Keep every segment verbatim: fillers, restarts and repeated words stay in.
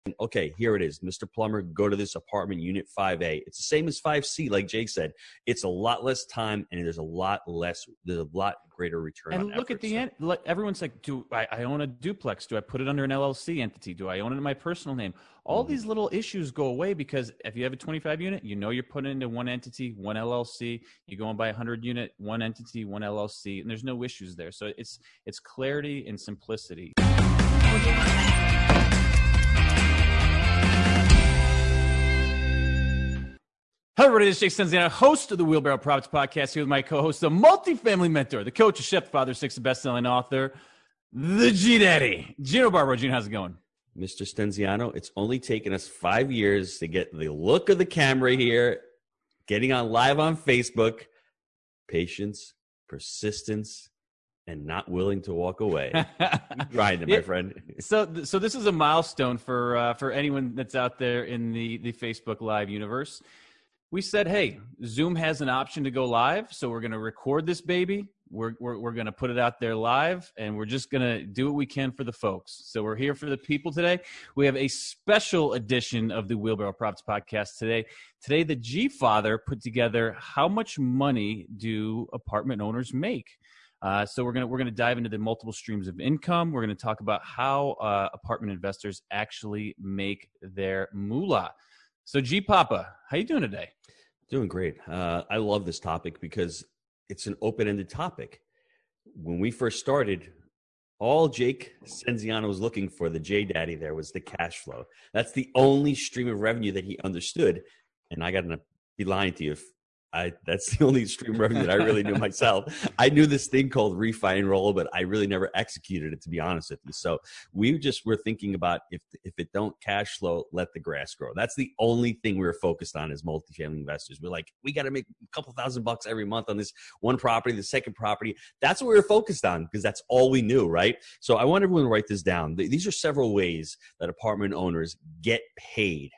okay, here it is. Mister Plumber, go to this apartment, unit five A. It's the same as five C, like Jake said. It's a lot less time, and there's a lot less, there's a lot greater return and on look effort, at the so. end. Look, everyone's like, do I, I own a duplex? Do I put it under an L L C entity? Do I own it in my personal name? All Mm-hmm. these little issues go away because if you have a twenty-five unit, you know you're putting it into one entity, one L L C. You go and buy a one hundred unit, one entity, one L L C, and there's no issues there. So it's it's clarity and simplicity. Hello, everybody. This is Jake Stenziano, host of the Wheelbarrow Profits Podcast, here with my co-host, the multifamily mentor, the coach, the chef, the father, six, the best-selling author, the G-Daddy, Gino Barbaro. Gino, how's it going? Mister Stenziano, it's only taken us five years to get the look of the camera here, getting on live on Facebook, patience, persistence, and not willing to walk away. Grinding, my Yeah. friend. So, so this is a milestone for uh, for anyone that's out there in the, the Facebook Live universe. We said, hey, Zoom has an option to go live, so we're going to record this baby. We're we're, we're going to put it out there live, and we're just going to do what we can for the folks. So we're here for the people today. We have a special edition of the Wheelbarrow Profits Podcast today. Today, the G-Father put together how much money do apartment owners make? Uh, so we're gonna we're gonna dive into the multiple streams of income. We're gonna talk about how uh, apartment investors actually make their moolah. So, G Papa, how you doing today? Doing great. Uh, I love this topic because it's an open-ended topic. When we first started, all Jake Stenziano was looking for, the J Daddy there, was the cash flow. That's the only stream of revenue that he understood. And I got to be lying to you if I, that's the only stream of revenue that I really knew myself. I knew this thing called refi and roll, but I really never executed it, to be honest with you. So we just were thinking about if if it don't cash flow, let the grass grow. That's the only thing we were focused on as multifamily investors. We're like, we got to make a couple thousand bucks every month on this one property, the second property. That's what we were focused on because that's all we knew, right? So I want everyone to write this down. These are several ways that apartment owners get paid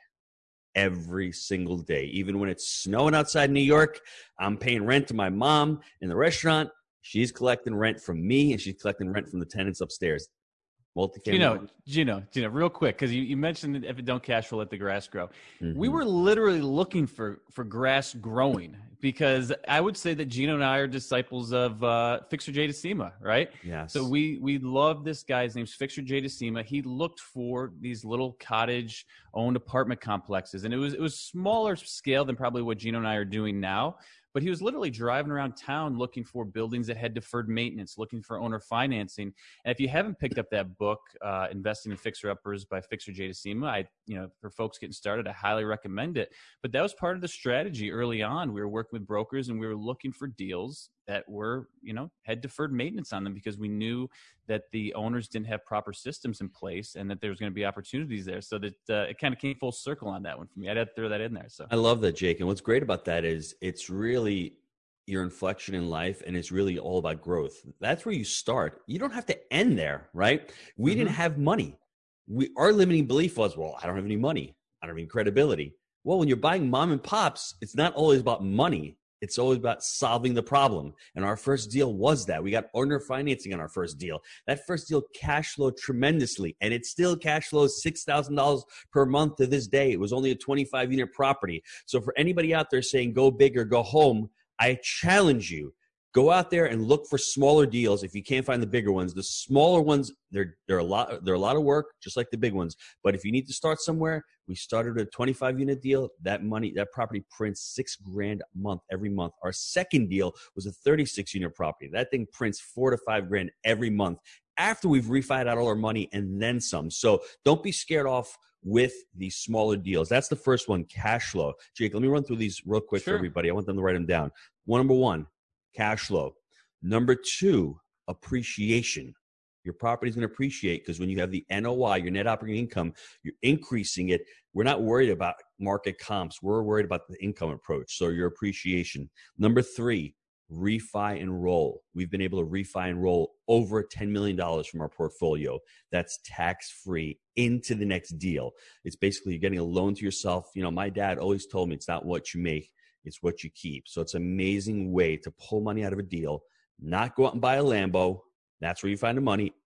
every single day. Even when it's snowing outside New York, I'm paying rent to my mom in the restaurant. She's collecting rent from me, and she's collecting rent from the tenants upstairs. Multifamily. Gino, Gino, Gino, real quick, because you, you mentioned that if it don't cash flow, let the grass grow. Mm-hmm. We were literally looking for, for grass growing because I would say that Gino and I are disciples of uh, Fixer J DeSima, right? Yes. So we we love this guy. His name's Fixer J DeSima. He looked for these little cottage-owned apartment complexes, and it was it was smaller scale than probably what Gino and I are doing now. But he was literally driving around town looking for buildings that had deferred maintenance, looking for owner financing. And if you haven't picked up that book, uh, Investing in Fixer Uppers by Fixer J DeSima, I, you know, for folks getting started, I highly recommend it. But that was part of the strategy early on. We were working with brokers and we were looking for deals that were, you know, had deferred maintenance on them because we knew that the owners didn't have proper systems in place and that there was going to be opportunities there. So that uh, it kind of came full circle on that one for me. I had to throw that in there. So I love that, Jake. And what's great about that is it's really your inflection in life, and it's really all about growth. That's where you start. You don't have to end there, right? We mm-hmm. didn't have money. We our limiting belief was, well, I don't have any money. I don't have any credibility. Well, when you're buying mom and pops, it's not always about money. It's always about solving the problem. And our first deal was that. We got owner financing on our first deal. That first deal cash flowed tremendously, and it still cash flows six thousand dollars per month to this day. It was only a twenty-five unit property. So for anybody out there saying go big or go home, I challenge you. Go out there and look for smaller deals. If you can't find the bigger ones, the smaller ones, they're they're a lot they're a lot of work, just like the big ones. But if you need to start somewhere, we started a twenty-five unit deal. That money, that property prints six grand a month every month. Our second deal was a thirty-six unit property. That thing prints four to five grand every month after we've refied out all our money and then some. So don't be scared off with these smaller deals. That's the first one, cash flow. Jake, let me run through these real quick Sure. for everybody. I want them to write them down. One, number one, cash flow. Number two, appreciation. Your property is going to appreciate because when you have the N O I, your net operating income, you're increasing it. We're not worried about market comps. We're worried about the income approach. So your appreciation. Number three, refi and roll. We've been able to refi and roll over ten million dollars from our portfolio. That's tax-free into the next deal. It's basically you're getting a loan to yourself. You know, my dad always told me it's not what you make, it's what you keep. So it's an amazing way to pull money out of a deal, not go out and buy a Lambo. That's where you find the money,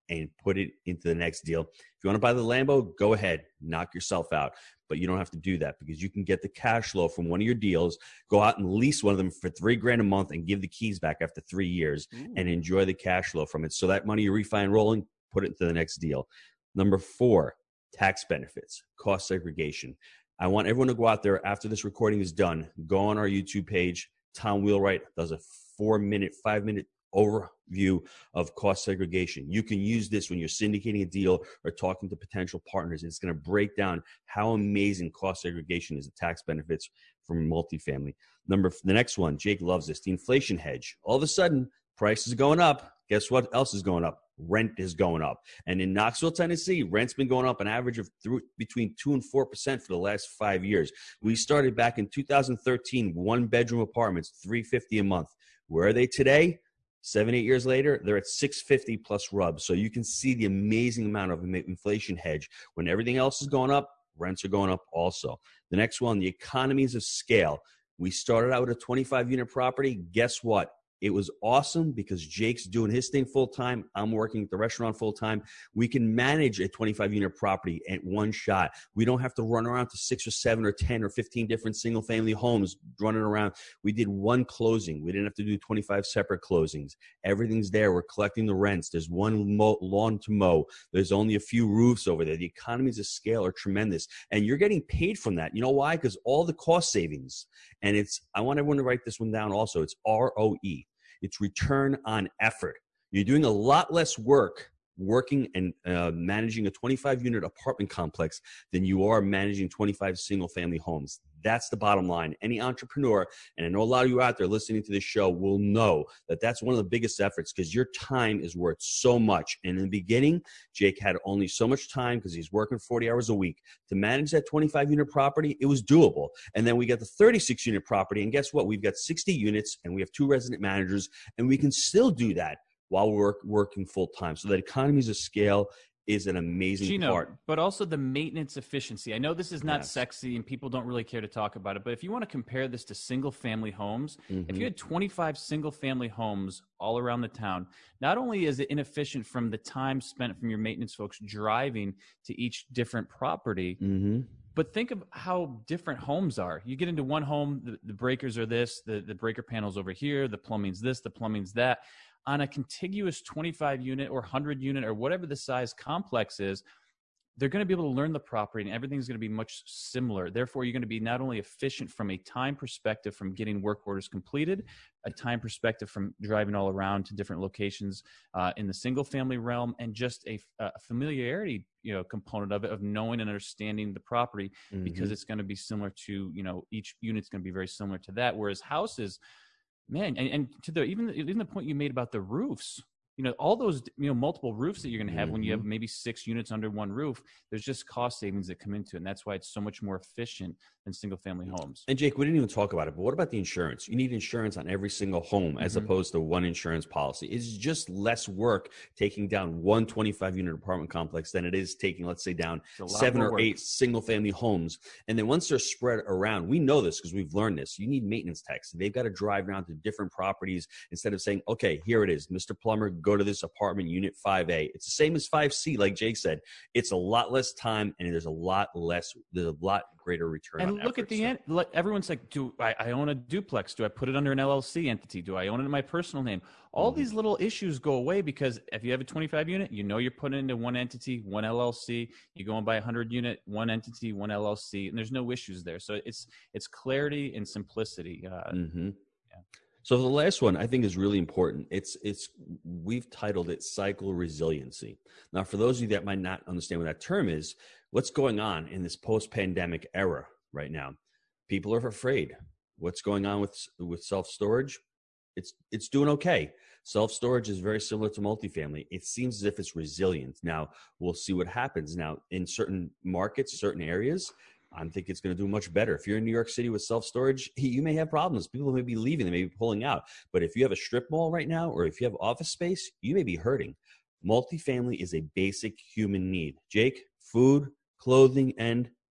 and put it into the next deal. If you want to buy the Lambo, go ahead, knock yourself out. But you don't have to do that because you can get the cash flow from one of your deals, go out and lease one of them for three grand a month and give the keys back after three years Ooh. And enjoy the cash flow from it. So that money you refi and rolling, put it into the next deal. Number four, tax benefits, cost segregation. I want everyone to go out there after this recording is done, go on our YouTube page. Tom Wheelwright does a four minute, five minute overview of cost segregation. You can use this when you're syndicating a deal or talking to potential partners. It's going to break down how amazing cost segregation is, the tax benefits from multifamily. Number, the next one, Jake loves this, the inflation hedge. All of a sudden, prices are going up. Guess what else is going up? Rent is going up. And in Knoxville, Tennessee, rent's been going up an average of through between two and four percent for the last five years. We started back in two thousand thirteen, one bedroom apartments, three hundred fifty dollars a month. Where are they today? Seven, eight years later, they're at six hundred fifty plus rubs. So you can see the amazing amount of inflation hedge. When everything else is going up, rents are going up also. The next one, the economies of scale. We started out with a twenty-five unit property. Guess what? It was awesome because Jake's doing his thing full time. I'm working at the restaurant full time. We can manage a twenty-five unit property at one shot. We don't have to run around to six or seven or ten or fifteen different single family homes running around. We did one closing. We didn't have to do twenty-five separate closings. Everything's there. We're collecting the rents. There's one mo- lawn to mow. There's only a few roofs over there. The economies of scale are tremendous. And you're getting paid from that. You know why? Because all the cost savings. And it's, I want everyone to write this one down also. It's R O E. It's return on effort. You're doing a lot less work working and uh, managing a twenty-five unit apartment complex than you are managing twenty-five single family homes. That's the bottom line. Any entrepreneur, and I know a lot of you out there listening to this show will know that that's one of the biggest efforts because your time is worth so much. And in the beginning, Jake had only so much time because he's working forty hours a week to manage that twenty-five unit property. It was doable. And then we got the thirty-six unit property. And guess what? We've got sixty units and we have two resident managers and we can still do that while we're working full time. So that economies of scale is an amazing Gino, part. But also the maintenance efficiency. I know this is not Yes. sexy and people don't really care to talk about it, but if you want to compare this to single family homes, Mm-hmm. if you had twenty-five single family homes all around the town, not only is it inefficient from the time spent from your maintenance folks driving to each different property, Mm-hmm. but think of how different homes are. You get into one home, the, the breakers are this, the, the breaker panel's over here, the plumbing's this, the plumbing's that. On a contiguous twenty-five unit or one hundred unit or whatever the size complex is, they're going to be able to learn the property and everything's going to be much similar. Therefore, you're going to be not only efficient from a time perspective from getting work orders completed, a time perspective from driving all around to different locations uh, in the single family realm, and just a, a familiarity, you know, component of it, of knowing and understanding the property, mm-hmm. because it's going to be similar to, you know, each unit's going to be very similar to that. Whereas houses, man, and, and to the even even the point you made about the roofs, you know, all those, you know, multiple roofs that you're going to have mm-hmm. when you have maybe six units under one roof, there's just cost savings that come into it. And that's why it's so much more efficient than single family homes. And Jake, we didn't even talk about it, but what about the insurance? You need insurance on every single home mm-hmm. as opposed to one insurance policy. It's just less work taking down one twenty-five unit apartment complex than it is taking, let's say, down seven or work. eight single family homes. And then once they're spread around, we know this because we've learned this. You need maintenance techs. They've got to drive around to different properties instead of saying, okay, here it is, Mister Plumber, go to this apartment unit five A. It's the same as five C, like Jake said. It's a lot less time and there's a lot less, there's a lot greater return and on look effort, at the so. end. Like, everyone's like, do I, I own a duplex? Do I put it under an L L C entity? Do I own it in my personal name? All mm-hmm. these little issues go away because if you have a twenty-five unit, you know you're putting it into one entity, one L L C. You go and buy a one hundred unit, one entity, one L L C, and there's no issues there. So it's it's clarity and simplicity. Uh, mm-hmm. yeah. So the last one I think is really important. It's it's we've titled it cycle resiliency. Now, for those of you that might not understand what that term is, what's going on in this post-pandemic era right now? People are afraid. What's going on with with self-storage? It's it's doing okay. Self-storage is very similar to multifamily. It seems as if it's resilient. Now, we'll see what happens. Now, in certain markets, certain areas, I think it's going to do much better. If you're in New York City with self-storage, you may have problems. People may be leaving. They may be pulling out. But if you have a strip mall right now, or if you have office space, you may be hurting. Multifamily is a basic human need. Jake, food, clothing, and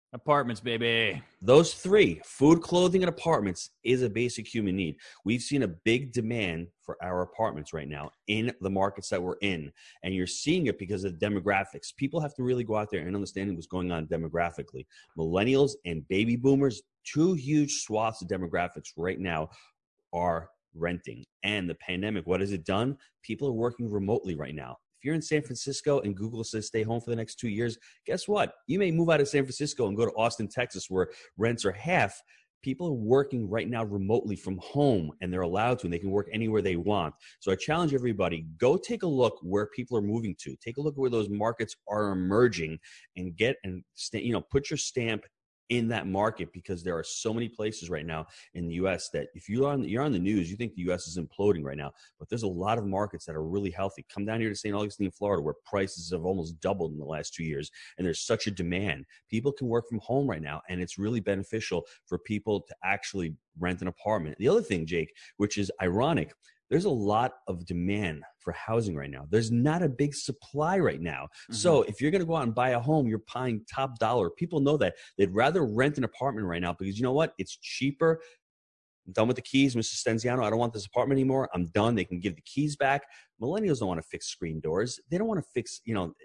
Apartments, baby. Those three, food, clothing, and apartments, is a basic human need. We've seen a big demand for our apartments right now in the markets that we're in. And you're seeing it because of the demographics. People have to really go out there and understand what's going on demographically. Millennials and baby boomers, two huge swaths of demographics right now are renting. And the pandemic, what has it done? People are working remotely right now. If you're in San Francisco and Google says stay home for the next two years, guess what? You may move out of San Francisco and go to Austin, Texas, where rents are half. People are working right now remotely from home, and they're allowed to, and they can work anywhere they want. So I challenge everybody, go take a look where people are moving to. Take a look at where those markets are emerging and get and st- you know, put your stamp in that market, because there are so many places right now in the U S that if you're on, you're on the news, you think the U S is imploding right now, but there's a lot of markets that are really healthy. Come down here to Saint Augustine, Florida, where prices have almost doubled in the last two years, and there's such a demand. People can work from home right now, and it's really beneficial for people to actually rent an apartment. The other thing, Jake, which is ironic, there's a lot of demand for housing right now. There's not a big supply right now. Mm-hmm. So if you're going to go out and buy a home, you're paying top dollar. People know that. They'd rather rent an apartment right now because you know what? It's cheaper. I'm done with the keys, Mister Stenziano. I don't want this apartment anymore. I'm done. They can give the keys back. Millennials don't want to fix screen doors. They don't want to fix, you know,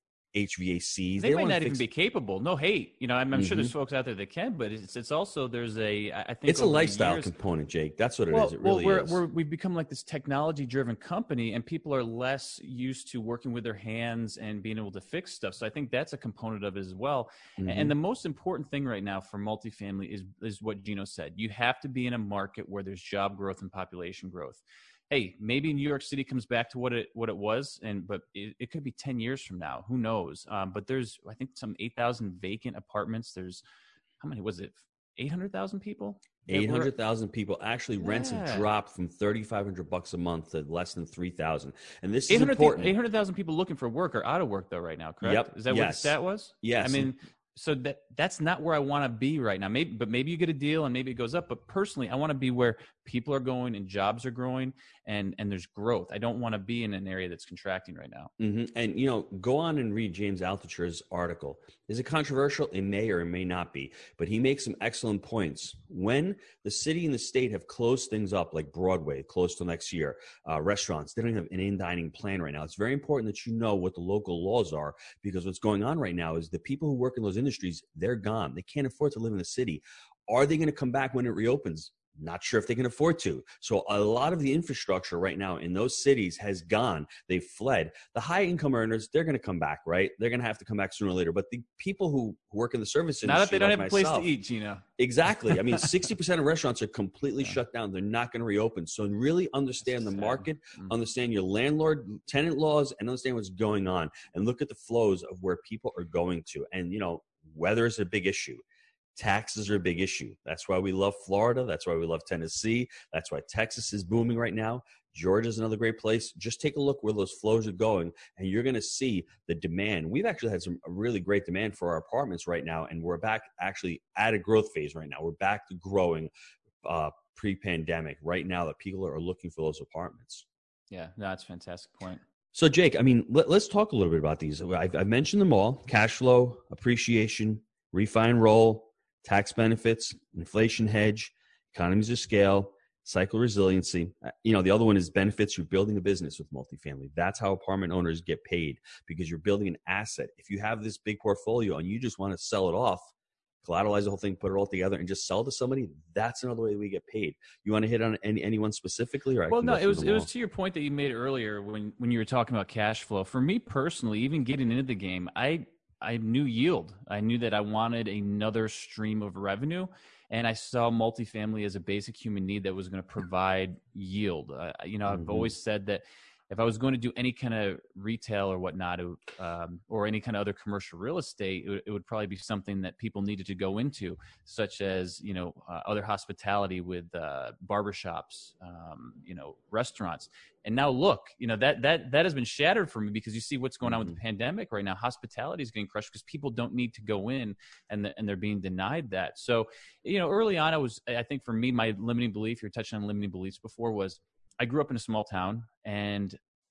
H V A Cs. They, they might not fix- even be capable. No hate. You know, I'm, I'm mm-hmm. sure there's folks out there that can, but it's it's also there's a I think it's a lifestyle years, component, Jake. That's what it well, is. It really well, we're, is. We're, we've become like this technology-driven company, and people are less used to working with their hands and being able to fix stuff. So I think that's a component of it as well. Mm-hmm. And the most important thing right now for multifamily is is what Gino said. You have to be in a market where there's job growth and population growth. Hey, maybe New York City comes back to what it what it was, and but it, it could be ten years from now. Who knows? Um, but there's, I think, some eight thousand vacant apartments. There's, how many was it? eight hundred thousand people? eight hundred thousand people. Actually, yeah. rents have dropped from thirty-five hundred bucks a month to less than three thousand. And this is important. eight hundred thousand people looking for work are out of work, though, right now, correct? Yep. Is that yes. what the stat was? Yes. I mean, so that that's not where I want to be right now. Maybe, but maybe you get a deal and maybe it goes up. But personally, I want to be where people are going and jobs are growing and and there's growth. I don't want to be in an area that's contracting right now. Mm-hmm. And you know, go on and read James Altucher's article. Is it controversial? It may or it may not be, but he makes some excellent points. When the city and the state have closed things up, like Broadway closed till next year, uh, restaurants, they don't have an in-dining plan right now. It's very important that you know what the local laws are, because what's going on right now is the people who work in those industries, they're gone. They can't afford to live in the city. Are they going to come back when it reopens? Not sure if they can afford to. So a lot of the infrastructure right now in those cities has gone. They've fled. The high income earners, they're going to come back, right? They're going to have to come back sooner or later. But the people who work in the service industry, not if they don't like have a myself, place to eat, Gino. Exactly. I mean, sixty percent of restaurants are completely yeah. shut down. They're not going to reopen. So really understand That's the sad. market, mm-hmm. understand your landlord, tenant laws, and understand what's going on. And look at the flows of where people are going to. And, you know, weather is a big issue. Taxes are a big issue. That's why we love Florida. That's why we love Tennessee. That's why Texas is booming right now. Georgia's another great place. Just take a look where those flows are going, and you're going to see the demand. We've actually had some really great demand for our apartments right now, and we're back actually at a growth phase right now. We're back to growing uh, pre-pandemic right now that people are looking for those apartments. Yeah, no, that's a fantastic point. So, Jake, I mean, let, let's talk a little bit about these. I've, I've mentioned them all: cash flow, appreciation, refi and roll, tax benefits, inflation hedge, economies of scale, cycle resiliency. You know, the other one is benefits. You're building a business with multifamily. That's how apartment owners get paid, because you're building an asset. If you have this big portfolio and you just want to sell it off, collateralize the whole thing, put it all together, and just sell to somebody, that's another way we get paid. You want to hit on any anyone specifically? Or I well, can no, go it was it was to your point that you made earlier when when you were talking about cash flow. For me personally, even getting into the game, I I knew yield. I knew that I wanted another stream of revenue, and I saw multifamily as a basic human need that was going to provide yield. Uh, you know, mm-hmm. I've always said that if I was going to do any kind of retail or whatnot, it, um, or any kind of other commercial real estate, it, it would probably be something that people needed to go into, such as, you know, uh, other hospitality with uh, barbershops, um, you know, restaurants. And now look, you know, that that that has been shattered for me, because you see what's going on with the pandemic right now. Hospitality is getting crushed because people don't need to go in, and the, and they're being denied that. So, you know, early on, I was, I think for me, my limiting belief, you're touching on limiting beliefs before, was I grew up in a small town, and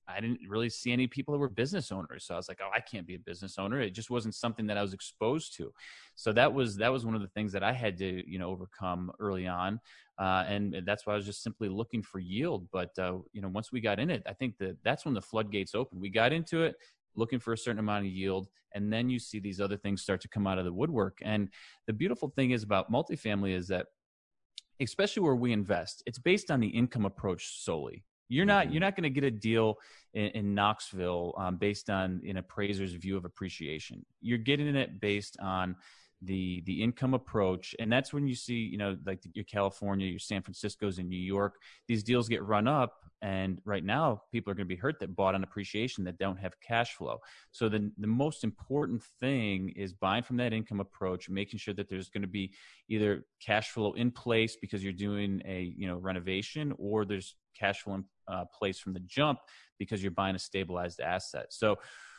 I didn't really see any people that were business owners. So I was like, oh, I can't be a business owner. It just wasn't something that I was exposed to. So that was, that was one of the things that I had to, you know, overcome early on. Uh, and that's why I was just simply looking for yield. But, uh, you know, once we got in it, I think that that's when the floodgates opened. We got into it looking for a certain amount of yield. And then you see these other things start to come out of the woodwork. And the beautiful thing is about multifamily is that, especially where we invest, it's based on the income approach solely. You're not, you're not going to get a deal in, in Knoxville um, based on an appraiser's view of appreciation. You're getting it based on the the income approach, and that's when you see, you know, like your California, your San Francisco's, and New York, these deals get run up, and right now people are going to be hurt that bought on appreciation that don't have cash flow. So the the most important thing is buying from that income approach, making sure that there's going to be either cash flow in place because you're doing a, you know, renovation, or there's cash flow in uh, place from the jump because you're buying a stabilized asset. So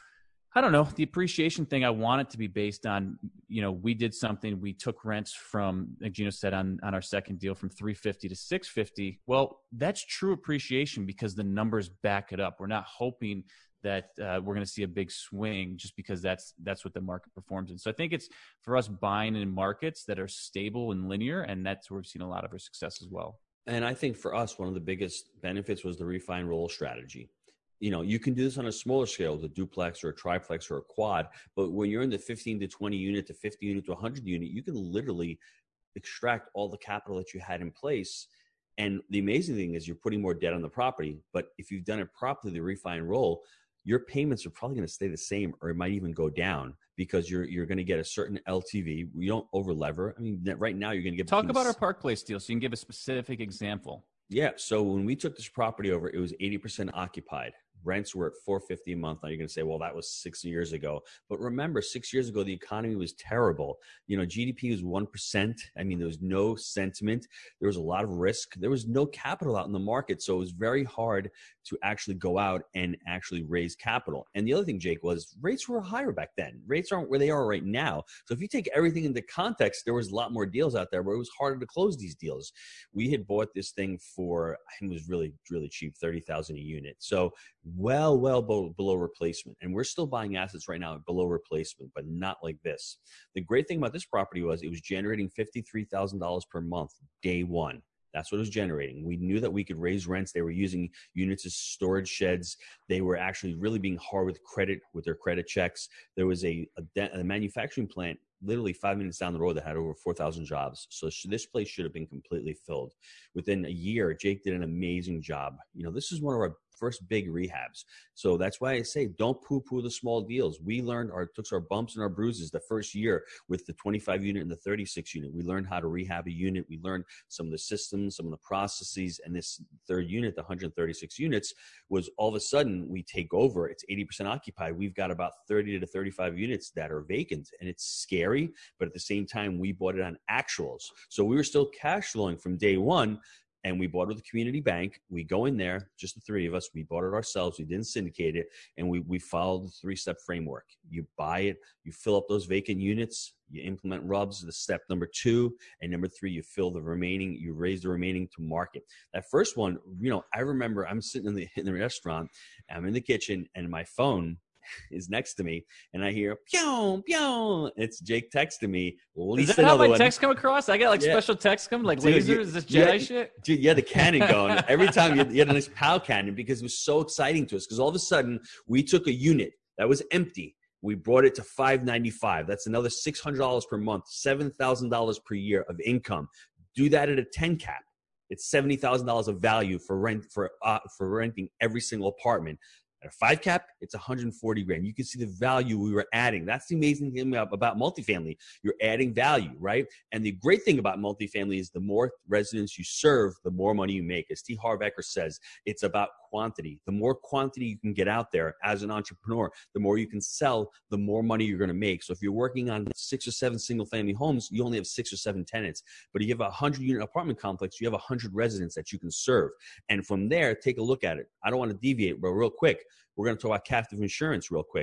I don't know, the appreciation thing, I want it to be based on, you know, we did something, we took rents from, like Gino said, on, on our second deal from three fifty to six fifty. Well, that's true appreciation because the numbers back it up. We're not hoping that uh, we're going to see a big swing just because that's that's what the market performs in. So I think it's for us buying in markets that are stable and linear, and that's where we've seen a lot of our success as well. And I think for us, one of the biggest benefits was the refi and roll strategy. You know, you can do this on a smaller scale, the duplex or a triplex or a quad, but when you're in the fifteen to twenty unit to fifty unit to one hundred unit, you can literally extract all the capital that you had in place. And the amazing thing is you're putting more debt on the property, but if you've done it properly, the refi and roll, your payments are probably going to stay the same, or it might even go down because you're you're going to get a certain L T V. We don't over lever. I mean, right now you're going to get talk about our Park Place deal, so you can give a specific example. Yeah. So when we took this property over, it was eighty percent occupied. Rents were at four hundred fifty dollars a month. Now you're going to say, well, that was six years ago. But remember, six years ago, the economy was terrible. You know, G D P was one percent. I mean, there was no sentiment. There was a lot of risk. There was no capital out in the market. So it was very hard to actually go out and actually raise capital. And the other thing, Jake, was rates were higher back then. Rates aren't where they are right now. So if you take everything into context, there was a lot more deals out there where it was harder to close these deals. We had bought this thing for, I think it was really, really cheap, thirty thousand dollars a unit. So well, well below, below replacement. And we're still buying assets right now below replacement, but not like this. The great thing about this property was it was generating fifty-three thousand dollars per month, day one. That's what it was generating. We knew that we could raise rents. They were using units as storage sheds. They were actually really being hard with credit, with their credit checks. There was a, a, a manufacturing plant literally five minutes down the road that had over four thousand jobs. So this place should have been completely filled. Within a year, Jake did an amazing job. You know, this is one of our first big rehabs. So that's why I say don't poo-poo the small deals. We learned our took our bumps and our bruises the first year with the twenty-five unit and the thirty-six unit. We learned how to rehab a unit. We learned some of the systems, some of the processes, and this third unit, the one hundred thirty-six units, was all of a sudden we take over. It's eighty percent occupied. We've got about thirty to thirty-five units that are vacant, and it's scary, but at the same time, we bought it on actuals. So we were still cash flowing from day one. And we bought it with a community bank. We go in there, just the three of us. We bought it ourselves. We didn't syndicate it. And we, we followed the three-step framework. You buy it. You fill up those vacant units. You implement R U Bs, the step number two. And number three, you fill the remaining. You raise the remaining to market. That first one, you know, I remember I'm sitting in the, in the restaurant. I'm in the kitchen, and my phone is next to me, and I hear pew pew. It's Jake texting me. Is that how my one. text come across? I got like yeah. special text come like dude, lasers. You, is this Jedi had, shit? Dude, you had the cannon going every time. You had, you had a nice POW cannon because it was so exciting to us. Because all of a sudden we took a unit that was empty. We brought it to five ninety-five. That's another six hundred dollars per month, seven thousand dollars per year of income. Do that at a ten cap. It's seventy thousand dollars of value for rent for uh, for renting every single apartment. At a five cap, it's one hundred forty grand. You can see the value we were adding. That's the amazing thing about multifamily. You're adding value, right? And the great thing about multifamily is the more residents you serve, the more money you make. As T. Harv Eker says, it's about quantity. The more quantity you can get out there as an entrepreneur, the more you can sell, the more money you're going to make. So if you're working on six or seven single family homes, you only have six or seven tenants. But if you have a hundred unit apartment complex, you have a hundred residents that you can serve. And from there, take a look at it. I don't want to deviate, but real quick, we're going to talk about captive insurance real quick.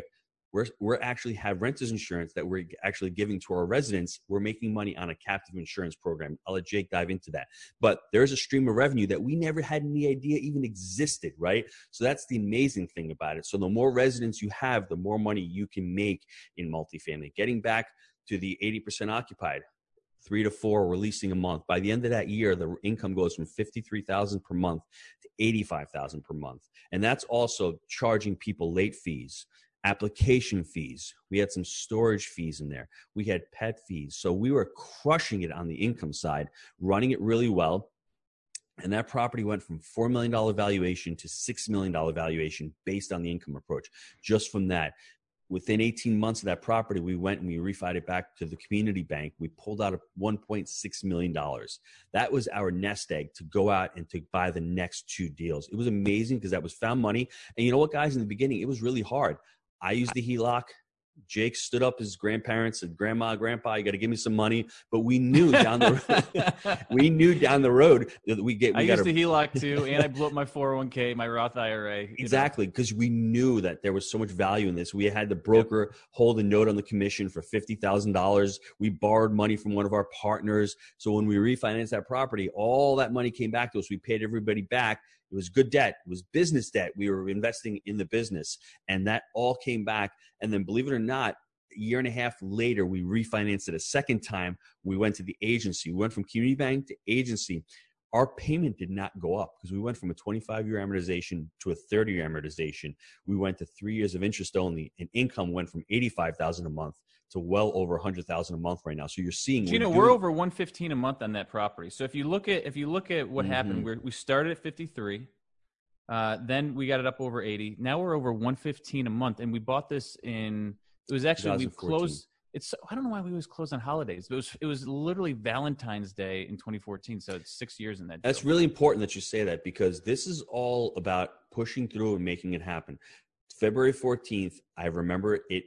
We're, we're actually have renters insurance that we're actually giving to our residents. We're making money on a captive insurance program. I'll let Jake dive into that. But there's a stream of revenue that we never had any idea even existed, right? So that's the amazing thing about it. So the more residents you have, the more money you can make in multifamily. Getting back to the eighty percent occupied, three to four releasing a month. By the end of that year, the income goes from fifty-three thousand per month to eighty-five thousand per month. And that's also charging people late fees, application fees. We had some storage fees in there. We had pet fees. So we were crushing it on the income side, running it really well. And that property went from four million dollars valuation to six million dollars valuation based on the income approach. Just from that, within eighteen months of that property, we went and we refied it back to the community bank. We pulled out one point six million dollars. That was our nest egg to go out and to buy the next two deals. It was amazing because that was found money. And you know what, guys, in the beginning, it was really hard. I used the H E L O C. Jake stood up his grandparents and grandma, grandpa, you got to give me some money. But we knew down the road, we knew down the road that we get. We I gotta, used the H E L O C too, and I blew up my four oh one k, my Roth I R A. Exactly, because we knew that there was so much value in this. We had the broker yep. hold a note on the commission for fifty thousand dollars. We borrowed money from one of our partners. So when we refinanced that property, all that money came back to us. We paid everybody back. It was good debt. It was business debt. We were investing in the business, and that all came back. And then, believe it or not, a year and a half later, we refinanced it a second time. We went to the agency. We went from community bank to agency. Our payment did not go up because we went from a twenty-five year amortization to a thirty year amortization. We went to three years of interest only, and income went from eighty-five thousand dollars a month to well over one hundred thousand dollars a month right now. So you're seeing, you know, doing- we're over one fifteen a month on that property. So if you look at if you look at what mm-hmm. happened, we we started at fifty-three. Uh, then we got it up over eighty. Now we're over one fifteen a month, and we bought this in. It was actually we closed. It's I don't know why we always close on holidays, but it was it was literally Valentine's Day in twenty fourteen. So it's six years in that. That's deal. Really important that you say that because this is all about pushing through and making it happen. February fourteenth, I remember it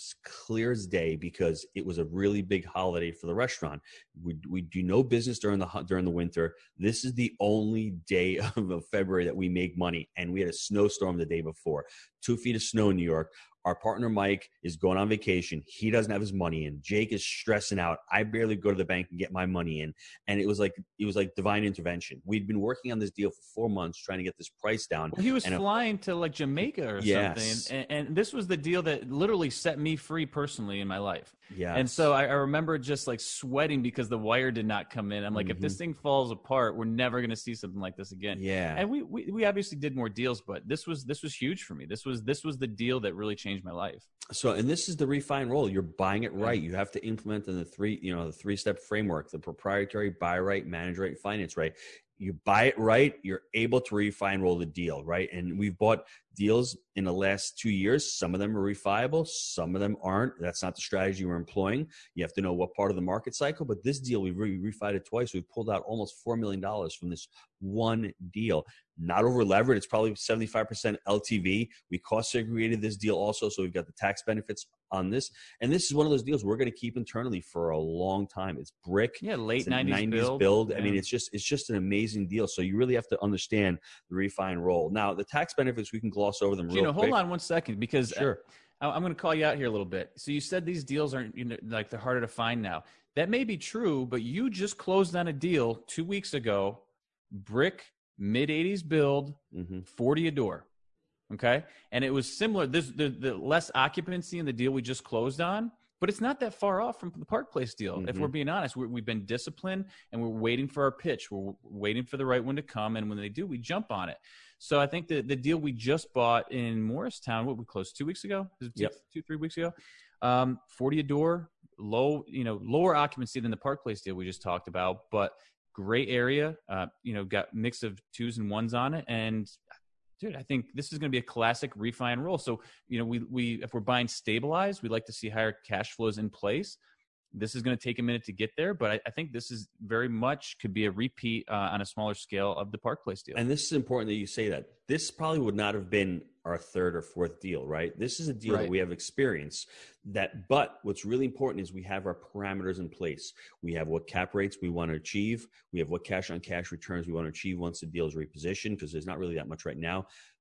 clear as day because it was a really big holiday for the restaurant. We we do no business during the during the winter. This is the only day of February that we make money, and we had a snowstorm the day before, two feet of snow in New York. Our partner Mike is going on vacation. He doesn't have his money in. Jake is stressing out. I barely go to the bank and get my money in. And it was like it was like divine intervention. We'd been working on this deal for four months trying to get this price down. Well, he was and flying it, to like Jamaica or yes. something. And, and this was the deal that literally set me free personally in my life. Yeah. And so I, I remember just like sweating because the wire did not come in. I'm like, mm-hmm. if this thing falls apart, we're never going to see something like this again. Yeah. And we, we we obviously did more deals, but this was this was huge for me. This was this was the deal that really changed my life. So, and this is the refine roll. You're buying it right. You have to implement in the three, you know, the three-step framework, the proprietary, buy right, manage right, finance right. You buy it right, you're able to refine roll the deal, right? And we've bought deals in the last two years. Some of them are refiable, some of them aren't. That's not the strategy we're employing. You have to know what part of the market cycle. But this deal, we've re- refied it twice. We've pulled out almost four million dollars from this one deal. Not over levered. It's probably seventy-five percent L T V. We cost segregated this deal also, so we've got the tax benefits on this. And this is one of those deals we're going to keep internally for a long time. It's brick. Yeah, late it's nineties, nineties build. build. Yeah. I mean, it's just it's just an amazing deal. So you really have to understand the refine roll. Now, the tax benefits, we can gloss over them real Gino, quick. hold on one second because sure. I, I'm going to call you out here a little bit. So you said these deals aren't, you know, like they're harder to find now. That may be true, but you just closed on a deal two weeks ago, brick, mid eighties build, mm-hmm. forty a door. Okay. And it was similar. There's the, the less occupancy in the deal we just closed on, but it's not that far off from the Park Place deal. Mm-hmm. If we're being honest, we're, we've been disciplined and we're waiting for our pitch. We're waiting for the right one to come. And when they do, we jump on it. So I think the, the deal we just bought in Morristown, what we closed two weeks ago, two, yep. two, three weeks ago, um, forty a door, low, you know, lower occupancy than the Park Place deal we just talked about, but great area, uh, you know, got mix of twos and ones on it. And dude, I think this is going to be a classic refi and roll. So, you know, we, we, if we're buying stabilized, we'd like to see higher cash flows in place. This is going to take a minute to get there, but I, I think this is very much could be a repeat uh, on a smaller scale of the Park Place deal. And this is important that you say that. This probably would not have been our third or fourth deal, right? This is a deal right. that we have experience that, but what's really important is we have our parameters in place. We have what cap rates we want to achieve. We have what cash on cash returns we want to achieve once the deal is repositioned, because there's not really that much right now.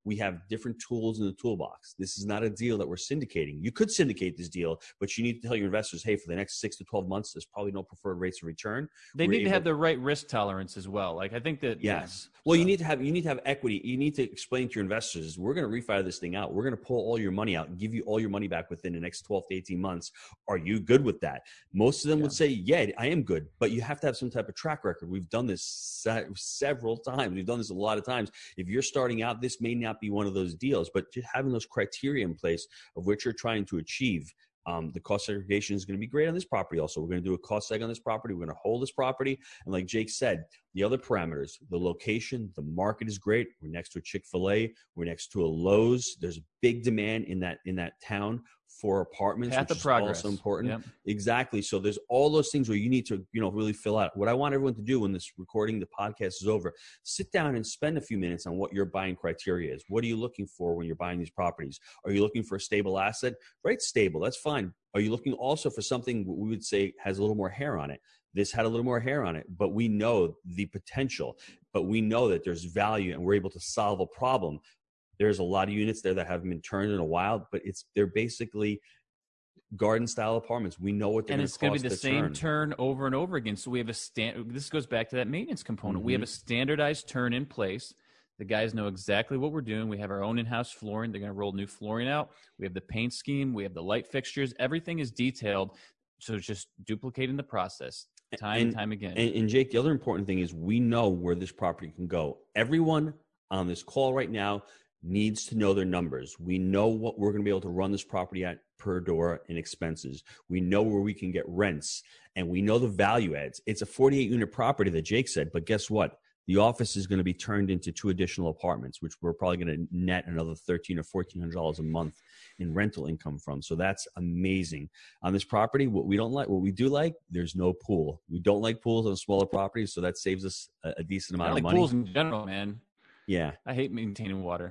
we have different tools in the toolbox. This is not a deal that we're syndicating. You could syndicate this deal, but you need to tell your investors, hey, for the next six to twelve months, there's probably no preferred rates of return. They We're need to able- have the right risk tolerance as well. Like I think that Yes. Yeah, well, so. you need to have you need to have equity. You need to explain to your investors, we're going to refi this thing out. We're going to pull all your money out and give you all your money back within the next twelve to eighteen months. Are you good with that? Most of them Yeah. would say, yeah, I am good. But you have to have some type of track record. We've done this se- several times. We've done this a lot of times. If you're starting out, this may not be one of those deals, but just having those criteria in place of what you're trying to achieve. Um, the cost segregation is going to be great on this property. Also, we're going to do a cost seg on this property. We're going to hold this property. And like Jake said, the other parameters, the location, the market is great. We're next to a Chick-fil-A. We're next to a Lowe's. There's a big demand in that, in that town for apartments, Path which of is progress. also important. Yep. Exactly. So there's all those things where you need to, you know, really fill out. What I want everyone to do when this recording, the podcast is over, sit down and spend a few minutes on what your buying criteria is. What are you looking for when you're buying these properties? Are you looking for a stable asset? Right, stable. That's fine. Are you looking also for something we would say has a little more hair on it? This had a little more hair on it, but we know the potential, but we know that there's value and we're able to solve a problem. There's a lot of units there that haven't been turned in a while, but it's they're basically garden style apartments. We know what they're and going it's to going cost to be the to same turn. turn over and over again. So we have a stand. This goes back to that maintenance component. Mm-hmm. We have a standardized turn in place. The guys know exactly what we're doing. We have our own in-house flooring. They're going to roll new flooring out. We have the paint scheme. We have the light fixtures. Everything is detailed. So it's just duplicating the process time and time again. And, and Jake, the other important thing is we know where this property can go. Everyone on this call right now needs to know their numbers. We know what we're going to be able to run this property at per door in expenses. We know where we can get rents, and we know the value adds. It's a forty-eight unit property that Jake said, but guess what? The office is going to be turned into two additional apartments, which we're probably going to net another thirteen or fourteen hundred dollars a month in rental income from. So that's amazing. On this property, what we don't like, what we do like, there's no pool. We don't like pools on smaller properties, so that saves us a, a decent amount I like of money. pools in general, man. Yeah, I hate maintaining water.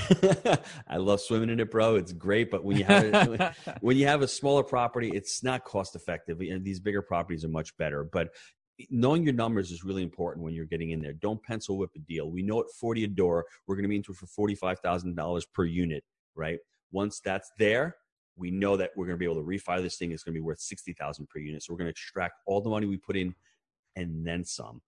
I love swimming in it, bro. It's great, but when you have a, when you have a smaller property, it's not cost effective. And these bigger properties are much better. But knowing your numbers is really important when you're getting in there. Don't pencil whip a deal. We know at forty a door, we're going to be into it for forty-five thousand dollars per unit, right? Once that's there, we know that we're going to be able to refi this thing. It's going to be worth sixty thousand dollars per unit. So we're going to extract all the money we put in and then some.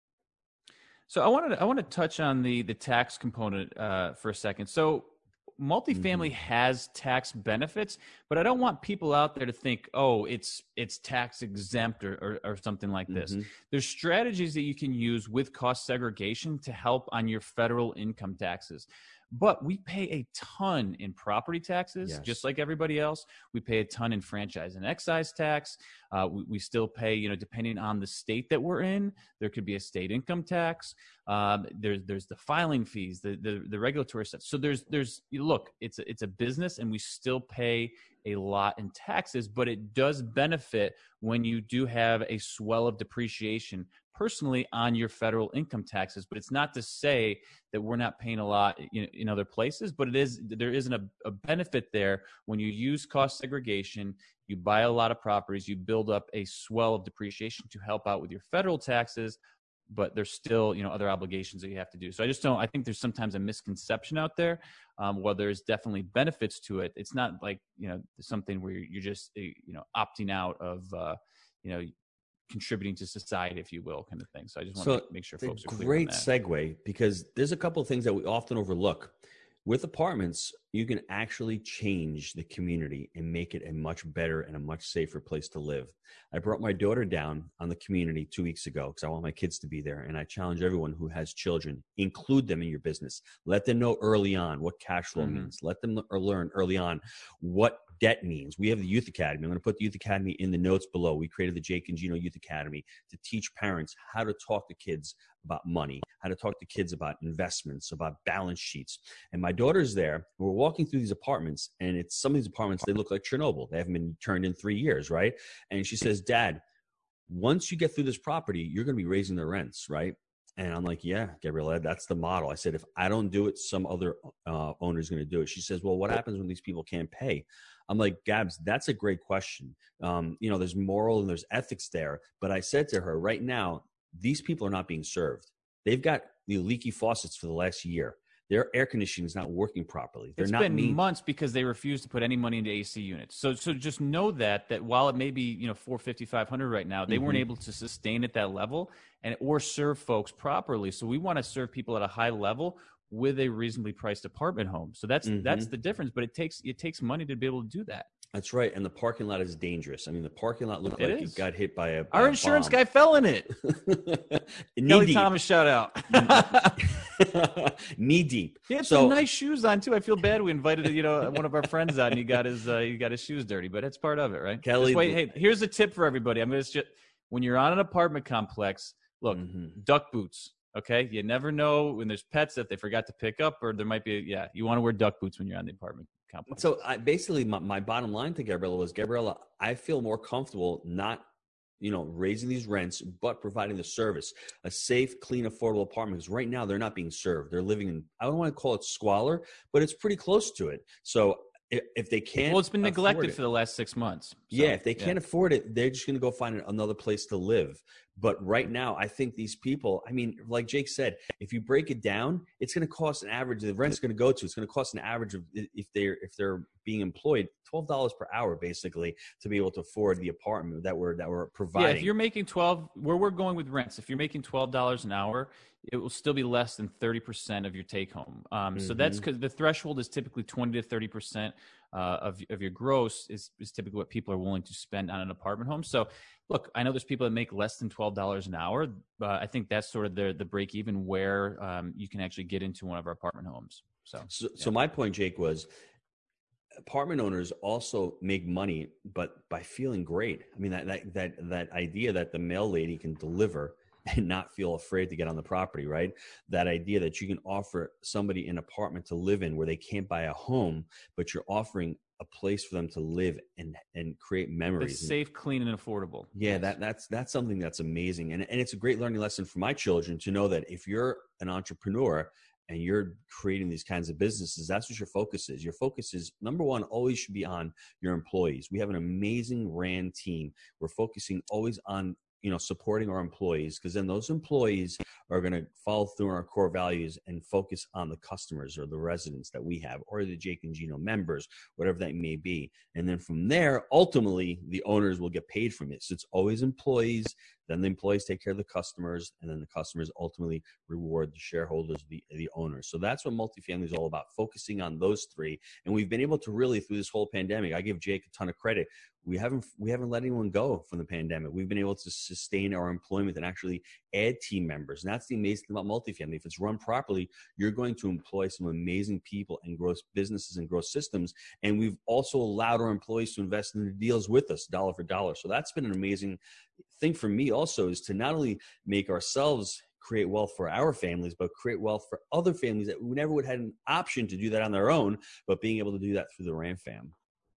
So I wanted to, I want to touch on the the tax component uh, for a second. So multifamily Mm-hmm. has tax benefits, but I don't want people out there to think, oh, it's it's tax exempt or, or, or something like this. Mm-hmm. There's strategies that you can use with cost segregation to help on your federal income taxes. But we pay a ton in property taxes, Yes. just like everybody else. We pay a ton in franchise and excise tax. Uh, we, we still pay, you know, depending on the state that we're in, there could be a state income tax. Um, there's there's the filing fees, the the, the regulatory stuff. So there's there's look, it's a, it's a business, and we still pay a lot in taxes, but it does benefit when you do have a swell of depreciation personally on your federal income taxes. But it's not to say that we're not paying a lot in, in other places, but it is, there isn't a, a benefit there when you use cost segregation. You buy a lot of properties, you build up a swell of depreciation to help out with your federal taxes, but there's still, you know, other obligations that you have to do. So I just don't, I think there's sometimes a misconception out there. Um, while there's definitely benefits to it, it's not like, you know, something where you're just, you know, opting out of, uh, you know, contributing to society, if you will, kind of thing. So I just want So to make sure folks are clear on great that. segue, because there's a couple of things that we often overlook. With apartments, you can actually change the community and make it a much better and a much safer place to live. I brought my daughter down on the community two weeks ago because I want my kids to be there. And I challenge everyone who has children, include them in your business. Let them know early on what cash flow Mm-hmm. means. Let them learn early on what debt means. We have the Youth Academy. I'm going to put the Youth Academy in the notes below. We created the Jake and Gino Youth Academy to teach parents how to talk to kids about money, how to talk to kids about investments, about balance sheets. And my daughter's there. We're walking through these apartments, and it's some of these apartments, they look like Chernobyl. They haven't been turned in three years, right? And she says, Dad, once you get through this property, you're going to be raising the rents, right? And I'm like, yeah, Gabriella, that's the model. I said, if I don't do it, some other uh, owner is going to do it. She says, well, what happens when these people can't pay? I'm like, Gabs, that's a great question. Um, you know, there's moral and there's ethics there. But I said to her, right now, these people are not being served. They've got the leaky faucets for the last year. their air conditioning is not working properly. They're it's not been made- months because they refuse to put any money into A C units. So, so just know that that while it may be you know four fifty, five hundred right now, they mm-hmm. weren't able to sustain at that level and or serve folks properly. So we want to serve people at a high level with a reasonably priced apartment home. So that's mm-hmm. that's the difference. But it takes it takes money to be able to do that. That's right. And the parking lot is dangerous. I mean, the parking lot looked it like is. It got hit by a by Our a insurance bomb. guy fell in it. Kelly deep. Thomas, shout out. Knee deep. He had so, some nice shoes on too. I feel bad. We invited you know one of our friends out, and he got his uh, he got his shoes dirty. But it's part of it, right? Kelly, wait, hey, here's a tip for everybody. I'm going to just when you're on an apartment complex, look, mm-hmm. duck boots. Okay, you never know when there's pets that they forgot to pick up, or there might be. A, yeah, you want to wear duck boots when you're on the apartment complex. So I, basically, my, my bottom line to Gabriella was, Gabriella, I feel more comfortable not, you know, raising these rents, but providing the service, a safe, clean, affordable apartment. Because right now they're not being served. They're living in, I don't want to call it squalor, but it's pretty close to it. So if, if they can't, well, it's been neglected it, for the last six months. So, yeah, if they can't yeah. afford it, they're just going to go find another place to live. But right now, I think these people, I mean, like Jake said, if you break it down, it's going to cost an average, the rent's going to go to, it's going to cost an average of, if they're, if they're being employed, twelve dollars per hour, basically, to be able to afford the apartment that we're, that we're providing. Yeah, if you're making twelve, where we're going with rents, if you're making twelve dollars an hour, it will still be less than thirty percent of your take home. Um, mm-hmm. So that's because the threshold is typically twenty to thirty percent uh, of, of your gross is, is typically what people are willing to spend on an apartment home. So look, I know there's people that make less than twelve dollars an hour, but I think that's sort of the, the break even where um, you can actually get into one of our apartment homes. So, so, yeah. so my point, Jake, was apartment owners also make money, but by feeling great. I mean, that, that, that, that idea that the mail lady can deliver and not feel afraid to get on the property, right? That idea that you can offer somebody an apartment to live in where they can't buy a home, but you're offering a place for them to live and and create memories. It's safe, clean, and affordable. Yeah, yes. that that's that's something that's amazing. And and it's a great learning lesson for my children to know that if you're an entrepreneur and you're creating these kinds of businesses, that's what your focus is. Your focus is, number one, always should be on your employees. We have an amazing R A N team. We're focusing always on, you know, supporting our employees, because then those employees are going to follow through our core values and focus on the customers or the residents that we have, or the Jake and Gino members, whatever that may be. And then from there, ultimately, the owners will get paid from it. So it's always employees, then the employees take care of the customers, and then the customers ultimately reward the shareholders, the, the owners. So that's what multifamily is all about, focusing on those three. And we've been able to really, through this whole pandemic, I give Jake a ton of credit. We haven't we haven't let anyone go from the pandemic. We've been able to sustain our employment and actually add team members. And that's the amazing thing about multifamily. If it's run properly, you're going to employ some amazing people and grow businesses and grow systems. And we've also allowed our employees to invest in the deals with us, dollar for dollar. So that's been an amazing thing for me also, is to not only make ourselves create wealth for our families, but create wealth for other families that we never would have had an option to do that on their own, but being able to do that through the R A N fam.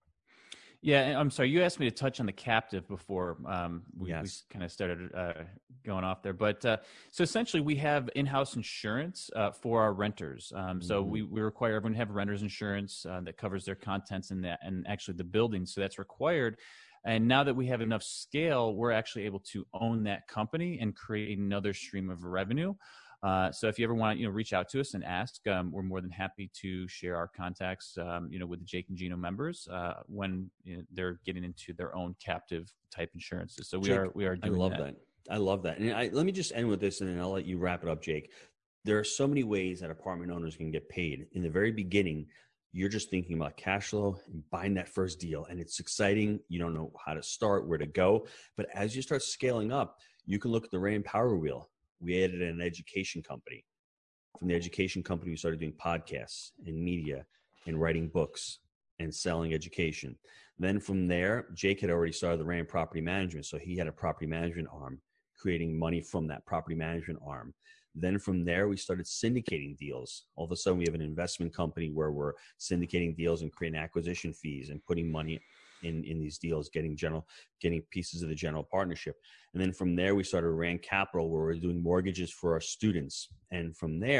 Yeah, I'm sorry. You asked me to touch on the captive before um, we, yes. we kind of started uh, going off there. But uh, so essentially, we have in-house insurance uh, for our renters. Um, mm-hmm. So we, we require everyone to have renter's insurance uh, that covers their contents and, that, and actually the building. So that's required. And now that we have enough scale, we're actually able to own that company and create another stream of revenue. Uh, so if you ever want to, you know, reach out to us and ask, um, we're more than happy to share our contacts, um, you know, with the Jake and Gino members uh, when you know, they're getting into their own captive type insurances. So we Jake, are we are doing I love that. that. I love that. And I, let me just end with this, and then I'll let you wrap it up, Jake. There are so many ways that apartment owners can get paid. In the very beginning, you're just thinking about cash flow and buying that first deal, and it's exciting. You don't know how to start, where to go. But as you start scaling up, you can look at the R A N Power Wheel. We added an education company. From the education company, we started doing podcasts and media and writing books and selling education. Then from there, Jake had already started the R A N Property Management. So he had a property management arm, creating money from that property management arm. Then from there, we started syndicating deals. All of a sudden, we have an investment company where we're syndicating deals and creating acquisition fees and putting money in, in these deals, getting general, getting pieces of the general partnership. And then from there, we started R A N Capital, where we're doing mortgages for our students. And from there,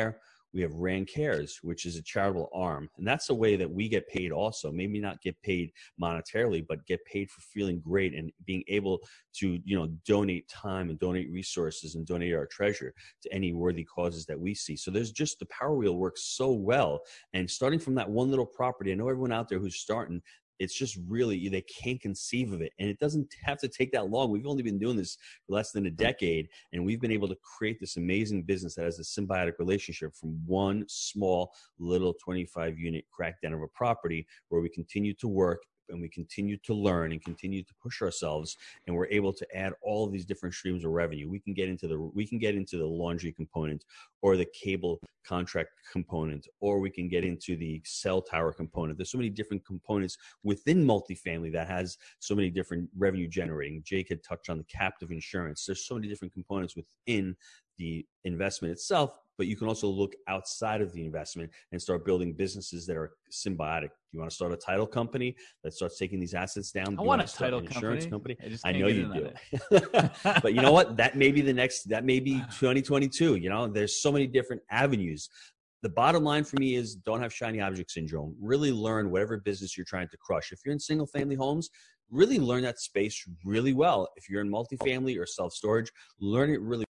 We have Rand Cares, which is a charitable arm. And that's a way that we get paid also. Maybe not get paid monetarily, but get paid for feeling great and being able to, you know, donate time and donate resources and donate our treasure to any worthy causes that we see. So there's just the Power Wheel works so well. And starting from that one little property, I know everyone out there who's starting, it's just really, they can't conceive of it. And it doesn't have to take that long. We've only been doing this for less than a decade, and we've been able to create this amazing business that has a symbiotic relationship from one small little twenty-five unit crackdown of a property where we continue to work and we continue to learn and continue to push ourselves, and we're able to add all of these different streams of revenue. We can get into the we can get into the laundry component, or the cable contract component, or we can get into the cell tower component. There's so many different components within multifamily that has so many different revenue generating. Jake had touched on the captive insurance. There's so many different components within the investment itself, but you can also look outside of the investment and start building businesses that are symbiotic. You want to start a title company that starts taking these assets down? I you want want a to start title an insurance company. company. I, I know you do. But you know what? That may be the next, that may be twenty twenty-two. You know, there's so many different avenues. The bottom line for me is don't have shiny object syndrome. Really learn whatever business you're trying to crush. If you're in single family homes, really learn that space really well. If you're in multifamily or self-storage, learn it really.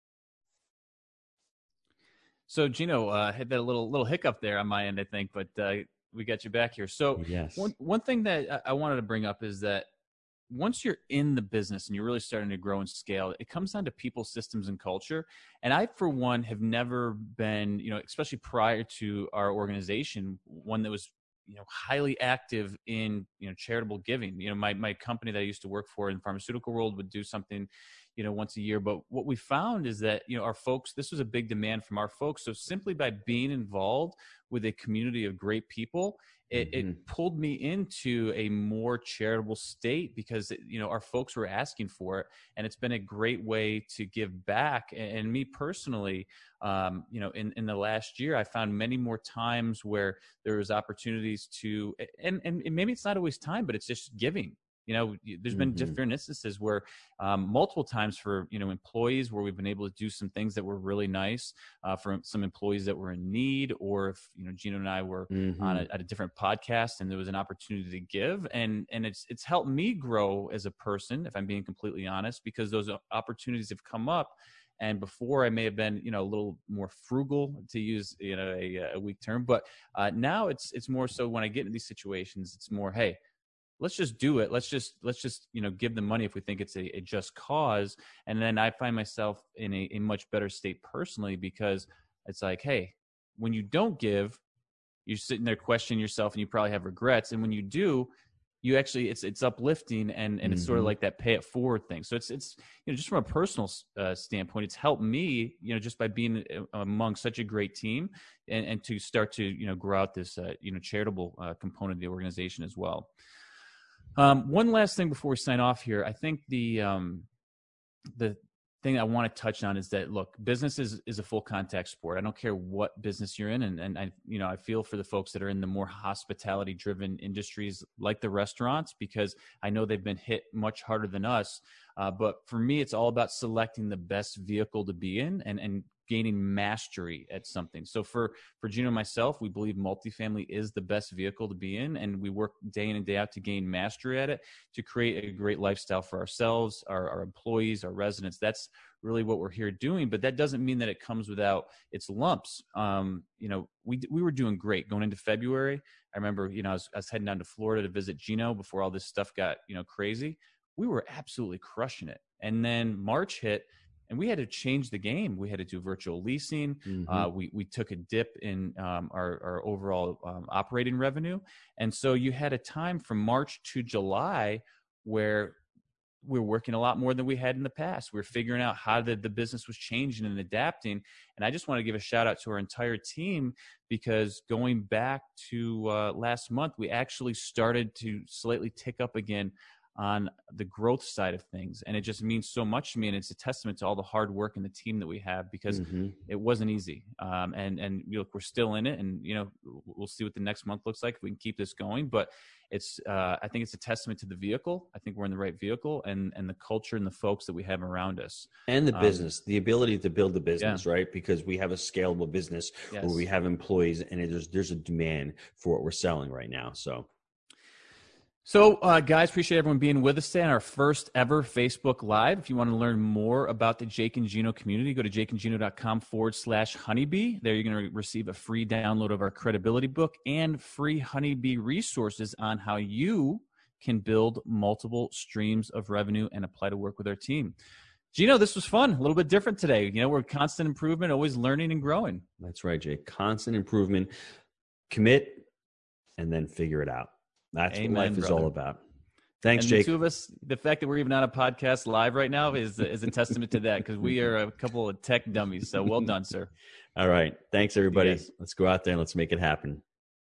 So Gino, uh, had that little little hiccup there on my end, I think, but uh, we got you back here. So yes. one one thing that I wanted to bring up is that once you're in the business and you're really starting to grow and scale, it comes down to people, systems, and culture. And I, for one, have never been, you know, especially prior to our organization, one that was, you know, highly active in, you know, charitable giving. You know, my my company that I used to work for in the pharmaceutical world would do something, you know, once a year. But what we found is that, you know, our folks, this was a big demand from our folks. So simply by being involved with a community of great people, it, mm-hmm. it pulled me into a more charitable state because, it, you know, our folks were asking for it. And it's been a great way to give back. And, and me personally, um, you know, in, in the last year, I found many more times where there was opportunities to, and, and maybe it's not always time, but it's just giving. You know, there's been mm-hmm. different instances where um, multiple times for, you know, employees where we've been able to do some things that were really nice uh, for some employees that were in need, or if, you know, Gino and I were mm-hmm. on a, at a different podcast and there was an opportunity to give. And, and it's, it's helped me grow as a person, if I'm being completely honest, because those opportunities have come up. And before I may have been, you know, a little more frugal, to use, you know, a, a weak term, but uh, now it's, it's more so when I get into these situations, it's more, hey, let's just do it. Let's just, let's just, you know, give them money if we think it's a, a just cause. And then I find myself in a, a much better state personally, because it's like, hey, when you don't give, you're sitting there questioning yourself and you probably have regrets. And when you do, you actually, it's, it's uplifting, and, and mm-hmm. it's sort of like that pay it forward thing. So it's, it's, you know, just from a personal uh, standpoint, it's helped me, you know, just by being among such a great team, and, and to start to, you know, grow out this, uh, you know, charitable uh, component of the organization as well. Um, one last thing before we sign off here. I think the um, the thing I want to touch on is that, look, business is, is a full contact sport. I don't care what business you're in. And, and I, you know, I feel for the folks that are in the more hospitality driven industries like the restaurants, because I know they've been hit much harder than us. Uh, but for me, it's all about selecting the best vehicle to be in and, and gaining mastery at something. So for, for Gino and myself, we believe multifamily is the best vehicle to be in, and we work day in and day out to gain mastery at it, to create a great lifestyle for ourselves, our, our employees, our residents. That's really what we're here doing. But that doesn't mean that it comes without its lumps. Um, you know, we, we were doing great going into February. I remember, you know, I was, I was heading down to Florida to visit Gino before all this stuff got, you know, crazy. We were absolutely crushing it. And then March hit, and we had to change the game. We had to do virtual leasing. Mm-hmm. Uh, we we took a dip in um, our, our overall um, operating revenue. And so you had a time from March to July where we were working a lot more than we had in the past. We were figuring out how the, the business was changing and adapting. And I just want to give a shout out to our entire team, because going back to uh, last month, we actually started to slightly tick up again on the growth side of things. And it just means so much to me. And it's a testament to all the hard work and the team that we have, because mm-hmm. it wasn't easy. Um, and, and you know, we're still in it, and, you know, we'll see what the next month looks like if we can keep this going. But it's, uh, I think it's a testament to the vehicle. I think we're in the right vehicle, and, and the culture and the folks that we have around us. And the business, um, the ability to build the business, yeah. right? Because we have a scalable business yes. where we have employees, and there's, there's a demand for what we're selling right now. So. So, uh, guys, appreciate everyone being with us today on our first ever Facebook Live. If you want to learn more about the Jake and Gino community, go to jakeandgino.com forward slash honeybee. There you're going to receive a free download of our credibility book and free honeybee resources on how you can build multiple streams of revenue and apply to work with our team. Gino, this was fun. A little bit different today. You know, we're constant improvement, always learning and growing. That's right, Jake. Constant improvement. Commit and then figure it out. That's Amen, what life brother. is all about. Thanks, and Jake. The two of us, the fact that we're even on a podcast live right now is is a testament to that, because we are a couple of tech dummies. So well done, sir. All right. Thanks, everybody. Yes. Let's go out there and let's make it happen.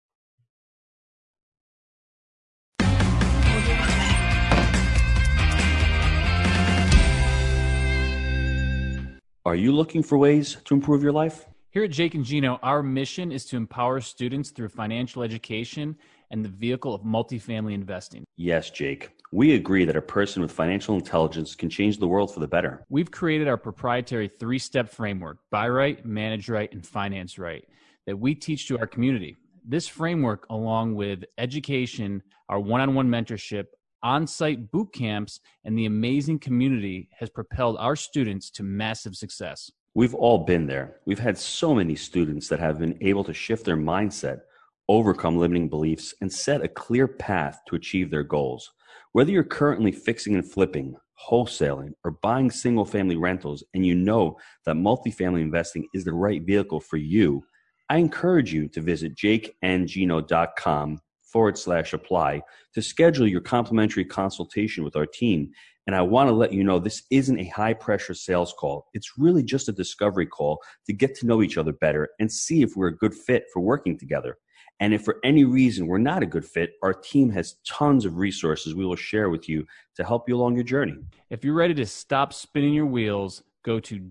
Are you looking for ways to improve your life? Here at Jake and Gino, our mission is to empower students through financial education and the vehicle of multifamily investing. Yes, Jake. We agree that a person with financial intelligence can change the world for the better. We've created our proprietary three-step framework, Buy Right, Manage Right, and Finance Right, that we teach to our community. This framework, along with education, our one-on-one mentorship, on-site boot camps, and the amazing community, has propelled our students to massive success. We've all been there. We've had so many students that have been able to shift their mindset, overcome limiting beliefs, and set a clear path to achieve their goals. Whether you're currently fixing and flipping, wholesaling, or buying single-family rentals, and you know that multifamily investing is the right vehicle for you, I encourage you to visit jakeandgino.com forward slash apply to schedule your complimentary consultation with our team. And I want to let you know this isn't a high-pressure sales call. It's really just a discovery call to get to know each other better and see if we're a good fit for working together. And if for any reason we're not a good fit, our team has tons of resources we will share with you to help you along your journey. If you're ready to stop spinning your wheels, go to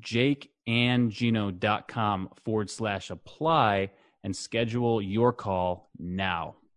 jakeandgino.com forward slash apply and schedule your call now.